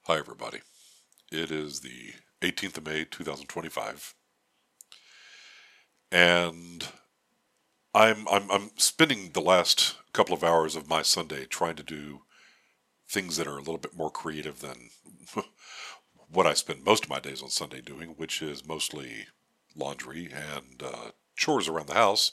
Hi, everybody. It is the 18th of May, 2025, and I'm spending the last couple of hours of my Sunday trying to do things that are a little bit more creative than what I spend most of my days on Sunday doing, which is mostly laundry and chores around the house.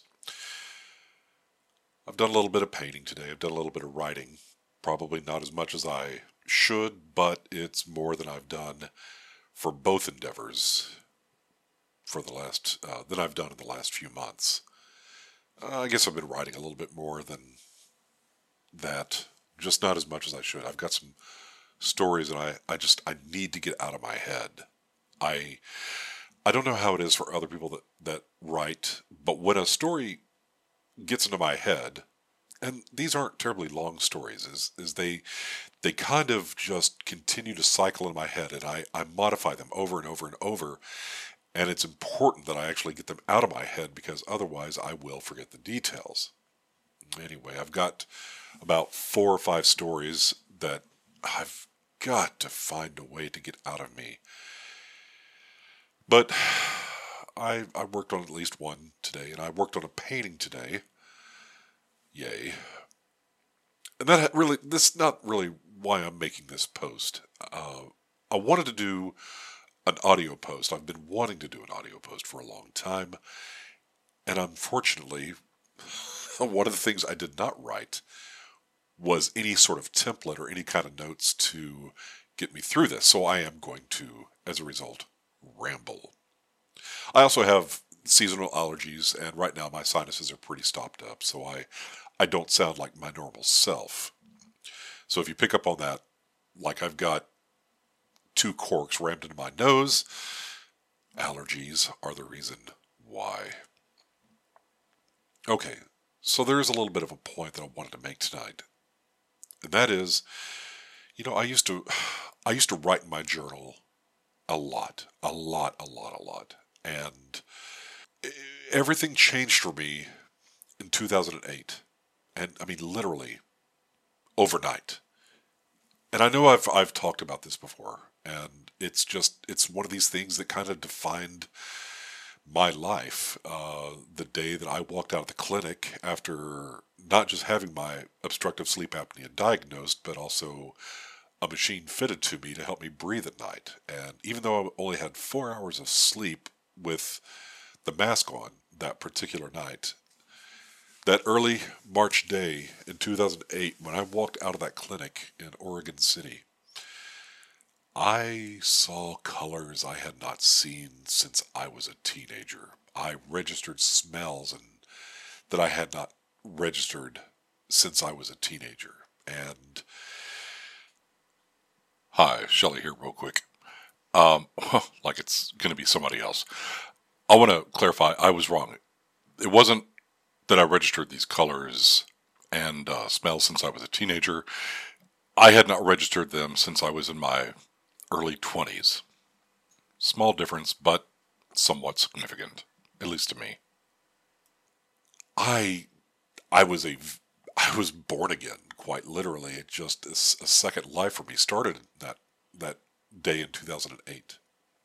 I've done a little bit of painting today. I've done a little bit of writing. Probably not as much as I should, but it's more than I've done for both endeavors for the last than I've done in the last few months. I guess I've been writing a little bit more than that, just not as much as I should. I've got some stories and I need to get out of my head. I I don't know how it is for other people that write, but when a story gets into my head, and these aren't terribly long stories, is they kind of just continue to cycle in my head, and I modify them over and over and over. And it's important that I actually get them out of my head because otherwise I will forget the details. Anyway, I've got about 4 or 5 stories that I've got to find a way to get out of me. But I worked on at least one today, and I worked on a painting today. Yay. And this is not really why I'm making this post. I wanted to do an audio post. I've been wanting to do an audio post for a long time. And unfortunately, one of the things I did not write was any sort of template or any kind of notes to get me through this. So I am going to, as a result, ramble. I also have seasonal allergies, and right now my sinuses are pretty stopped up, so I don't sound like my normal self. So if you pick up on that, like I've got 2 corks rammed into my nose, allergies are the reason why. Okay, so there is a little bit of a point that I wanted to make tonight, and that is, I used to write in my journal a lot, a lot, a lot, a lot, and everything changed for me in 2008, and I mean literally overnight. And I know I've talked about this before, and it's one of these things that kind of defined my life. The day that I walked out of the clinic after not just having my obstructive sleep apnea diagnosed, but also a machine fitted to me to help me breathe at night. And even though I only had 4 hours of sleep with the mask on that particular night, that early March day in 2008, when I walked out of that clinic in Oregon City, I saw colors I had not seen since I was a teenager. I registered smells that I had not registered since I was a teenager. And hi, Shelley here, real quick. Like it's going to be somebody else. I want to clarify, I was wrong. It wasn't that I registered these colors and smells since I was a teenager. I had not registered them since I was in my early 20s. Small difference, but somewhat significant, at least to me. I I was I was born again, quite literally. It just a second life for me started that day in 2008.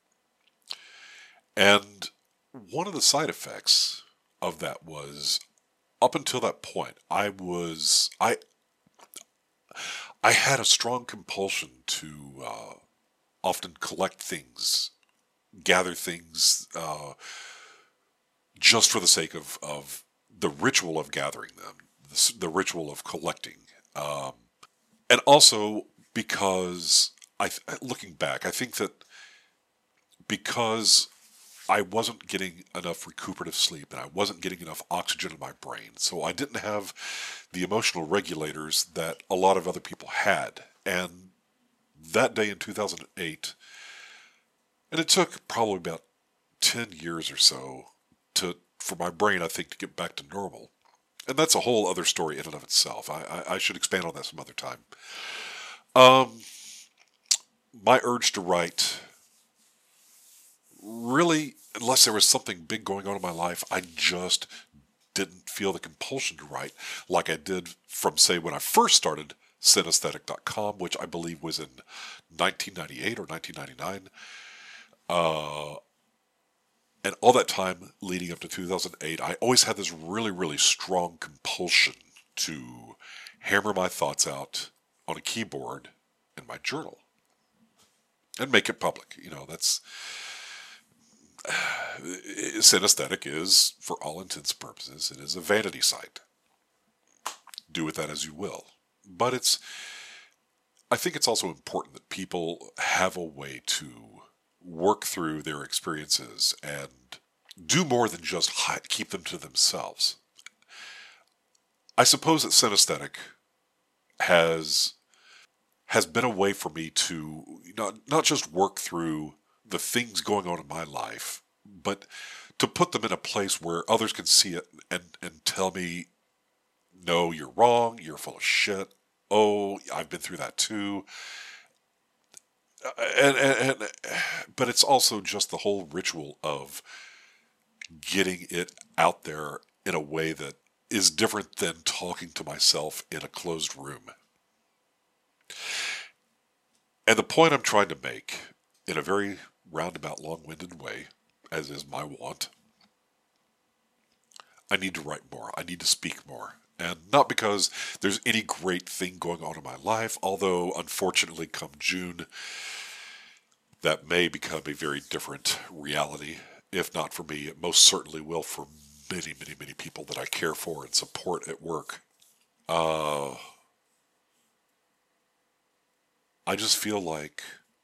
And one of the side effects of that was up until that point, I had a strong compulsion to often collect things, gather things, just for the sake of the ritual of gathering them, the ritual of collecting, and also because looking back, I think that because I wasn't getting enough recuperative sleep and I wasn't getting enough oxygen in my brain. So I didn't have the emotional regulators that a lot of other people had. And that day in 2008, and it took probably about 10 years or so for my brain, I think, to get back to normal. And that's a whole other story in and of itself. I should expand on that some other time. Um, my urge to write really, unless there was something big going on in my life, I just didn't feel the compulsion to write like I did from, say, when I first started Synesthetic.com, which I believe was in 1998 or 1999. And all that time leading up to 2008, I always had this really, really strong compulsion to hammer my thoughts out on a keyboard in my journal and make it public. That's Synesthetic is, for all intents and purposes, it is a vanity site. Do with that as you will. But I think it's also important that people have a way to work through their experiences and do more than just keep them to themselves. I suppose that Synesthetic has been a way for me to not just work through the things going on in my life, but to put them in a place where others can see it and tell me, no, you're wrong, you're full of shit. Oh, I've been through that too. But it's also just the whole ritual of getting it out there in a way that is different than talking to myself in a closed room. And the point I'm trying to make, in a very roundabout, long-winded way, as is my wont, I need to write more. I need to speak more. And not because there's any great thing going on in my life, although unfortunately come June, that may become a very different reality. If not for me, it most certainly will for many, many, many people that I care for and support at work. I just feel like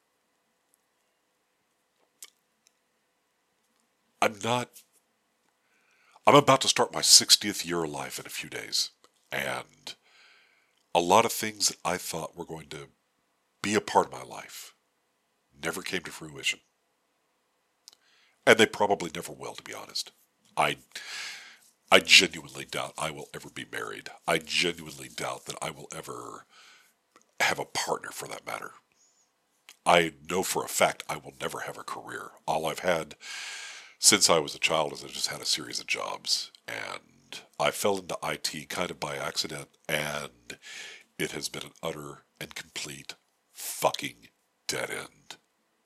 I'm about to start my 60th year of life in a few days. And a lot of things that I thought were going to be a part of my life never came to fruition. And they probably never will, to be honest. I genuinely doubt I will ever be married. I genuinely doubt that I will ever have a partner, for that matter. I know for a fact I will never have a career. All I've had since I was a child is I just had a series of jobs. And I fell into IT kind of by accident, and it has been an utter and complete fucking dead end.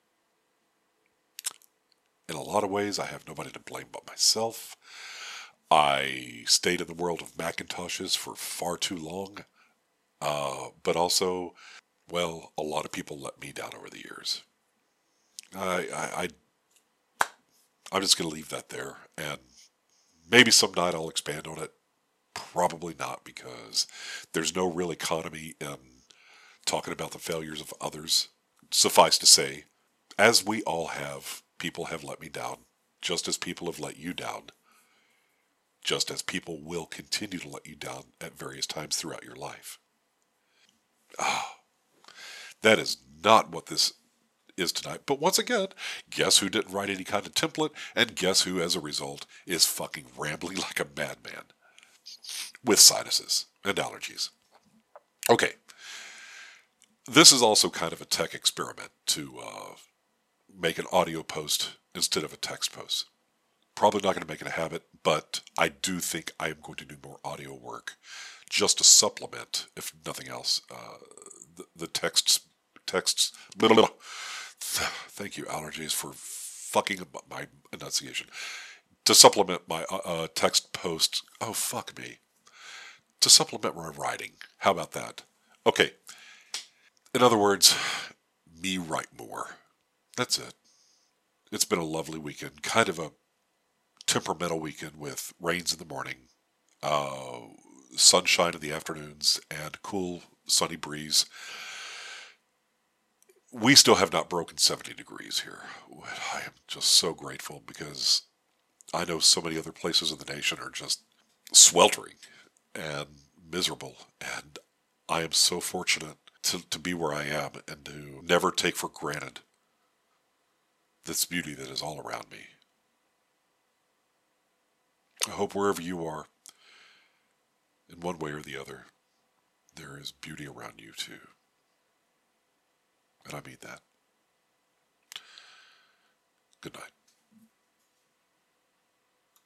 In a lot of ways, I have nobody to blame but myself. I stayed in the world of Macintoshes for far too long. But also, well, a lot of people let me down over the years. I'm just going to leave that there. And maybe some night I'll expand on it. Probably not, because there's no real economy in talking about the failures of others. Suffice to say, as we all have, people have let me down, just as people have let you down, just as people will continue to let you down at various times throughout your life. That is not what this is tonight. But once again, guess who didn't write any kind of template, and guess who, as a result, is fucking rambling like a madman with sinuses and allergies. Okay. This is also kind of a tech experiment to make an audio post instead of a text post. Probably not going to make it a habit, but I do think I am going to do more audio work just to supplement, if nothing else, the texts. Blah, blah, blah. Thank you, allergies, for fucking up my enunciation. To supplement my text posts. Oh, fuck me. To supplement my writing. How about that? Okay. In other words, me write more. That's it. It's been a lovely weekend. Kind of a temperamental weekend with rains in the morning, sunshine in the afternoons, and cool sunny breeze. We still have not broken 70 degrees here. I am just so grateful, because I know so many other places in the nation are just sweltering and miserable. And I am so fortunate to be where I am and to never take for granted this beauty that is all around me. I hope wherever you are, in one way or the other, there is beauty around you too. And I mean that. Good night.